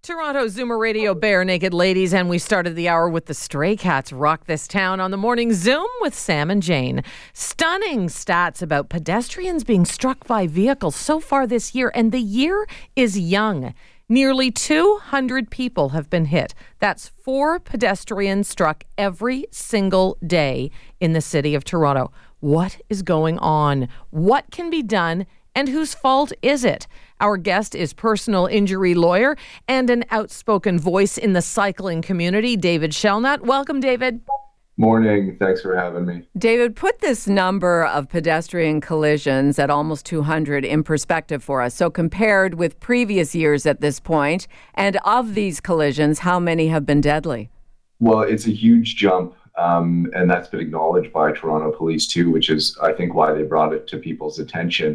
Toronto Zoomer Radio Bare Naked Ladies, and we started the hour with the Stray Cats rock this town on the morning Zoom with Sam and Jane. Stunning stats about pedestrians being struck by vehicles so far this year, and the year is young. Nearly 200 people have been hit. That's 4 pedestrians struck every single day in the city of Toronto. What is going on? What can be done? And whose fault is it? Our guest is personal injury lawyer and an outspoken voice in the cycling community, David Shelnut. Welcome, David. Morning. Thanks for having me. David, put this number of pedestrian collisions at almost 200 in perspective for us. So compared with previous years at this point, and of these collisions, how many have been deadly? Well, it's a huge jump, and that's been acknowledged by Toronto Police too, which is, I think, why they brought it to people's attention.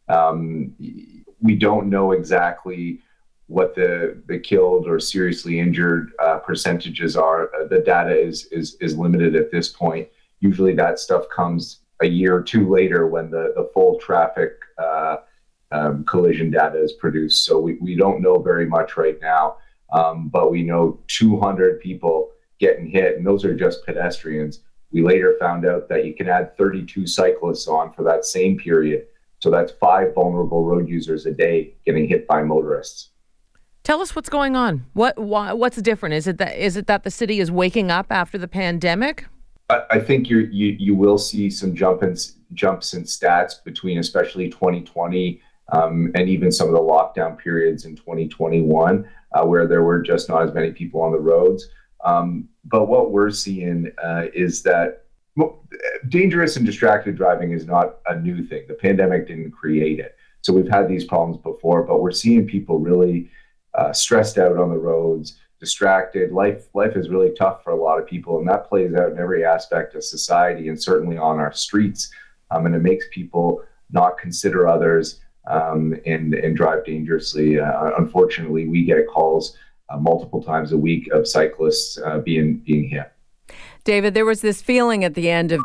We don't know exactly what the killed or seriously injured percentages are. The data is limited at this point. Usually that stuff comes a year or two later when the full traffic collision data is produced. So we don't know very much right now, but we know 200 people getting hit, and those are just pedestrians. We later found out that you can add 32 cyclists on for that same period. So that's 5 vulnerable road users a day getting hit by motorists. Tell us what's going on. What's different? Is it that the city is waking up after the pandemic? I think you will see some jumps in stats between especially 2020 and even some of the lockdown periods in 2021 where there were just not as many people on the roads. But what we're seeing is that dangerous and distracted driving is not a new thing. The pandemic didn't create it. So we've had these problems before, but we're seeing people really stressed out on the roads, distracted. Life is really tough for a lot of people, and that plays out in every aspect of society and certainly on our streets. And it makes people not consider others and drive dangerously. Unfortunately, we get calls multiple times a week of cyclists being hit. David, there was this feeling at the end of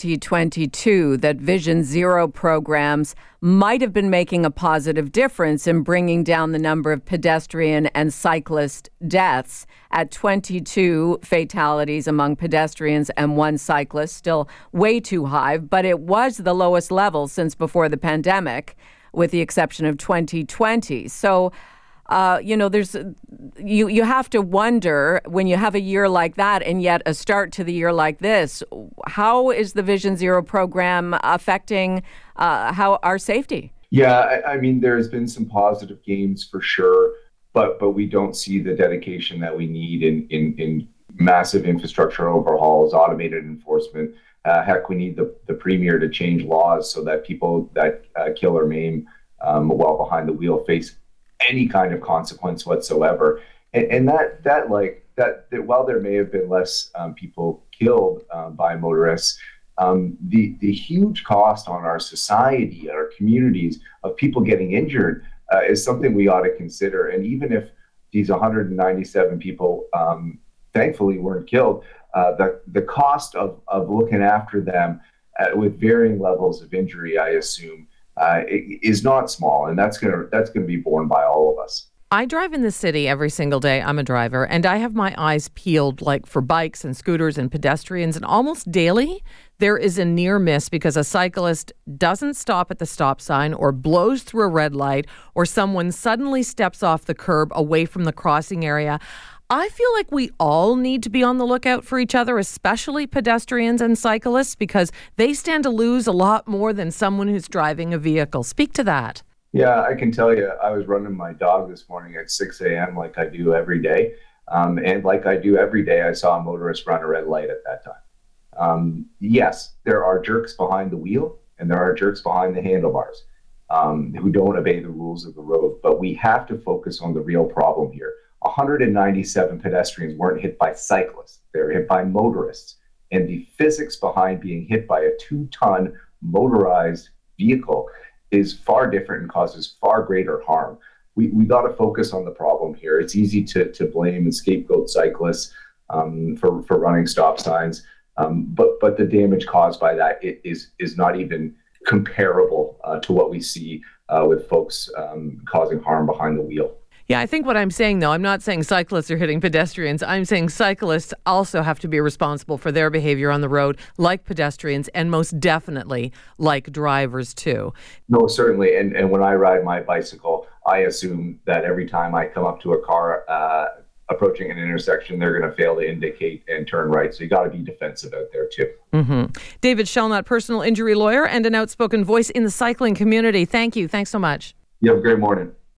2022 that Vision Zero programs might have been making a positive difference in bringing down the number of pedestrian and cyclist deaths at 22 fatalities among pedestrians and 1 cyclist, still way too high, but it was the lowest level since before the pandemic, with the exception of 2020. So, there's you have to wonder when you have a year like that and yet a start to the year like this, how is the Vision Zero program affecting how our safety? Yeah, I mean, there's been some positive gains for sure, but we don't see the dedication that we need in massive infrastructure overhauls, automated enforcement. Heck, we need the premier to change laws so that people that kill or maim while behind the wheel face any kind of consequence whatsoever. And that while there may have been less people killed by motorists, the huge cost on our society, our communities of people getting injured is something we ought to consider. And even if these 197 people thankfully weren't killed, the cost of looking after them with varying levels of injury, I assume, is not small, and that's gonna be borne by all of us. I drive in the city every single day. I'm a driver, and I have my eyes peeled like for bikes and scooters and pedestrians, and almost daily there is a near miss because a cyclist doesn't stop at the stop sign or blows through a red light, or someone suddenly steps off the curb away from the crossing area. I feel like we all need to be on the lookout for each other, especially pedestrians and cyclists, because they stand to lose a lot more than someone who's driving a vehicle. Speak to that. Yeah, I can tell you, I was running my dog this morning at 6 a.m. like I do every day. And like I do every day, I saw a motorist run a red light at that time. Yes, there are jerks behind the wheel and there are jerks behind the handlebars who don't obey the rules of the road. But we have to focus on the real problem here. 197 pedestrians weren't hit by cyclists. They were hit by motorists. And the physics behind being hit by a 2-ton motorized vehicle is far different and causes far greater harm. We got to focus on the problem here. It's easy to blame and scapegoat cyclists for running stop signs, but the damage caused by that is not even comparable to what we see with folks causing harm behind the wheel. Yeah, I think what I'm saying, though, I'm not saying cyclists are hitting pedestrians. I'm saying cyclists also have to be responsible for their behavior on the road, like pedestrians, and most definitely like drivers, too. No, certainly. And when I ride my bicycle, I assume that every time I come up to a car approaching an intersection, they're going to fail to indicate and turn right. So you got to be defensive out there, too. Mm-hmm. David Shelnut, personal injury lawyer and an outspoken voice in the cycling community. Thank you. Thanks so much. You have a great morning.